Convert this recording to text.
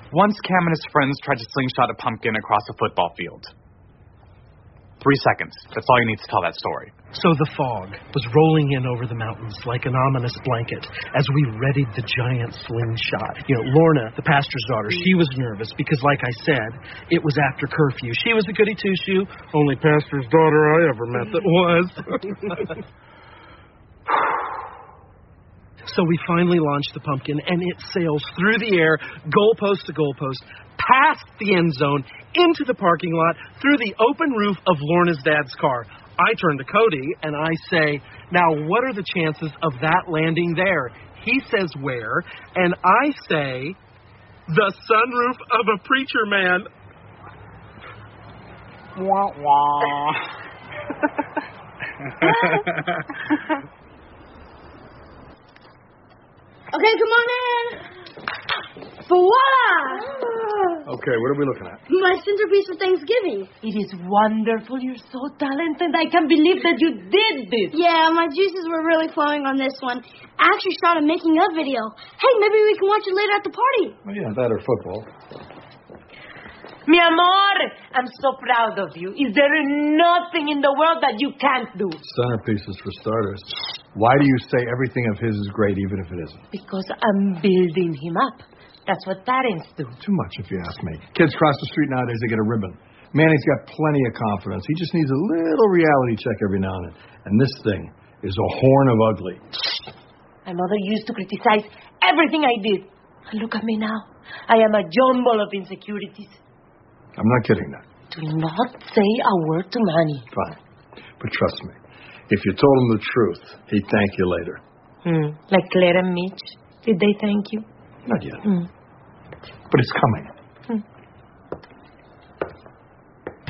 Once Cam and his friends tried to slingshot a pumpkin across a football field. 3 seconds. That's all you need to tell that story. So the fog was rolling in over the mountains like an ominous blanket as we readied the giant slingshot. Lorna, the pastor's daughter, she was nervous because, like I said, it was after curfew. She was a goody two-shoe, only pastor's daughter I ever met that was. So we finally launched the pumpkin, and it sails through the air, goalpost to goalpost, past the end zone, into the parking lot, through the open roof of Lorna's dad's car. I turn to Cody, and I say, now, what are the chances of that landing there? He says, where? And I say, the sunroof of a preacher man. Wah, wah. Okay, come on in. Voila! Okay, what are we looking at? My centerpiece for Thanksgiving. It is wonderful. You're so talented. I can't believe that you did this. Yeah, my juices were really flowing on this one. I actually shot a making-of video. Hey, maybe we can watch it later at the party. Oh, yeah, that or football. Mi amor, I'm so proud of you. Is there nothing in the world that you can't do? Centerpieces for starters. Why do you say everything of his is great even if it isn't? Because I'm building him up. That's what parents do. Too much, if you ask me. Kids cross the street nowadays, they get a ribbon. Manny's got plenty of confidence. He just needs a little reality check every now and then. And this thing is a horn of ugly. My mother used to criticize everything I did. And look at me now. I am a jumble of insecurities. I'm not kidding that. Do not say a word to Manny. Fine. But trust me, if you told him the truth, he'd thank you later. Like Claire and Mitch. Did they thank you? Not yet. But it's coming.